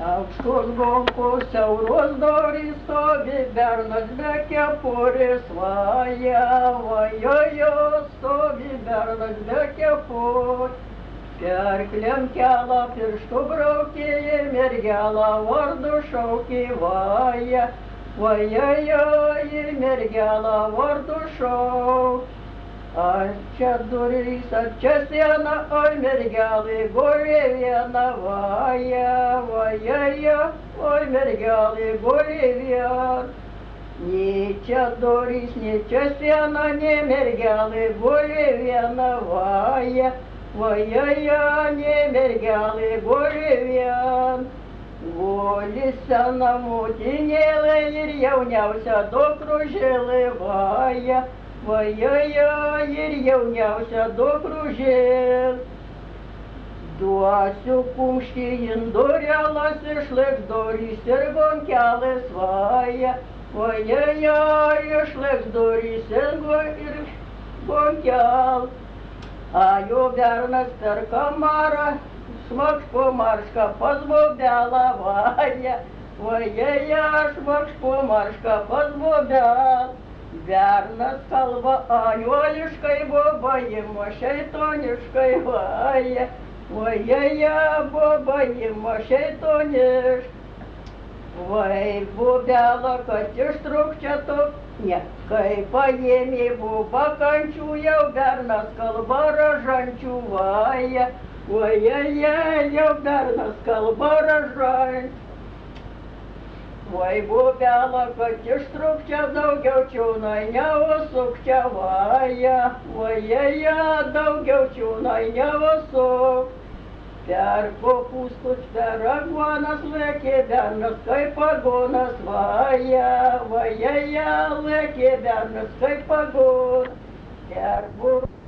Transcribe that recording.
Aukštos golkos siauros durys stovi, bernas be kepurės vaja, vajojo stovi bernas be kepurės. Kerklėm kelą pirštų braukė, mergelą vardu šaukė vaja, vajojo mergelą vardu šaukė. Ar čia durys, ar čia siena, oi mergelė guli viena, vaja, vajaja, oi mergelė guli viena. Nei čia durys, nei čia siena, nei mergelė guli viena, vaja, vajaja, nei mergelė guli viena. Guli sena motinėlė ir jauniausia dukružėlė, vaja, vajaja, ir jauniausia dukružėlė. Duosiu kumštį indurėlas, išliks durys ir gonkelis, vaja, vajaja, išliks durys ir gonkelis. Ajo bernas per kamarą, šmakš po maršką pas bobelą, vaja, vajaja, šmakš po maršką pas bobelą. Bernas kalba ajuoliškai, boba ima šeitoniškai, vaja, vajaja, boba ima šeitoniškai. Vai bobela, kad ištrūkčia ne, kai paėmė boba kančių, jau bernas kalba ražančių, vaja, vajaja, jau bernas kalba ražančių. Vai bobela, kad ištrūkčia daugiau čiūnai neusukčia, vaja, vajaja, daugiau čiūnai neusuk. Per kopūstus, per aguonas lėkė bernas kaip aguonas, vaja, vajaja, lėkė bernas kaip aguonas.